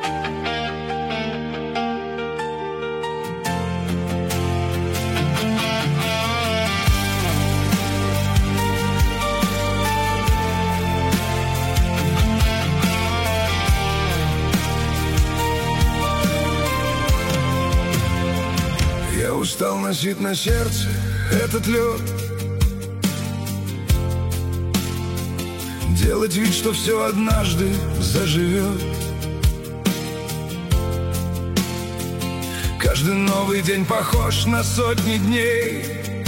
Я устал носить на сердце этот лед, делать вид, что все однажды заживет. Каждый новый день похож на сотни дней.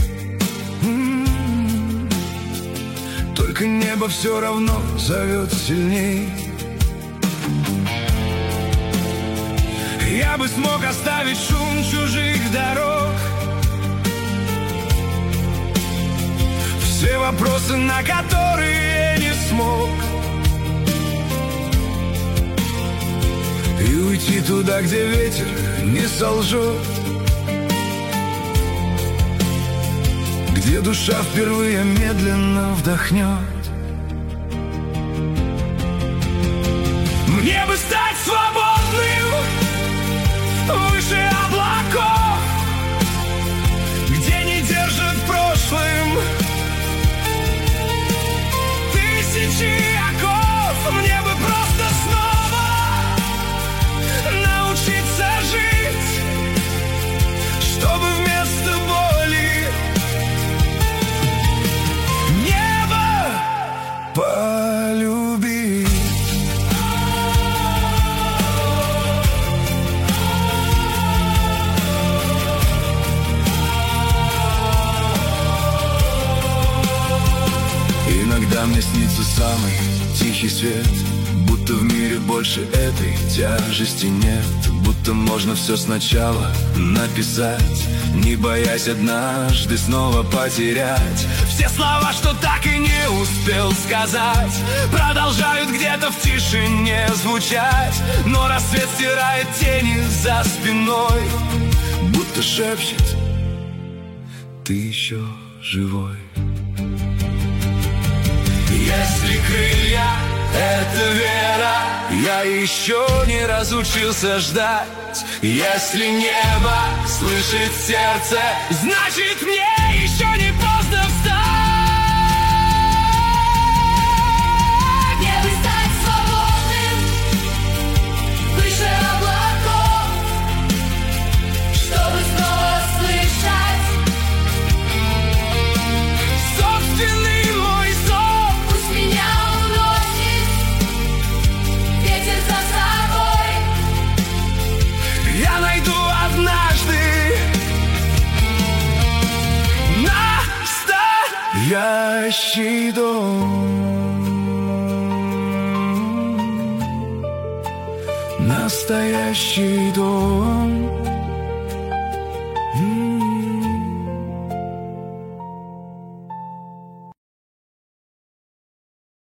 Только небо все равно зовет сильней. Я бы смог оставить шум чужих дорог, все вопросы, на которые не смог, и уйти туда, где ветер не солжет, где душа впервые медленно вдохнет. Мне бы стать свободным выше облаков, где не держит прошлым тысячи оков. Мне бы просто снова научиться жить, чтобы вместо боли небо полюбить. Иногда мне снится самый тихий свет, будто в мире больше этой тяжести нет, будто можно все сначала написать, не боясь однажды снова потерять. Все слова, что так и не успел сказать, продолжают где-то в тишине звучать, но рассвет стирает тени за спиной, будто шепчет: ты еще живой. Если крылья — это вера, я еще не разучился ждать. Если небо слышит сердце, значит мне еще не поздно встать. Мне бы стать свободным выше облаков, чтобы снова слышать Собственный мой зов. Пусть меня уносит ветер за собой. Я найду однажды настоящий дом. Настоящий дом.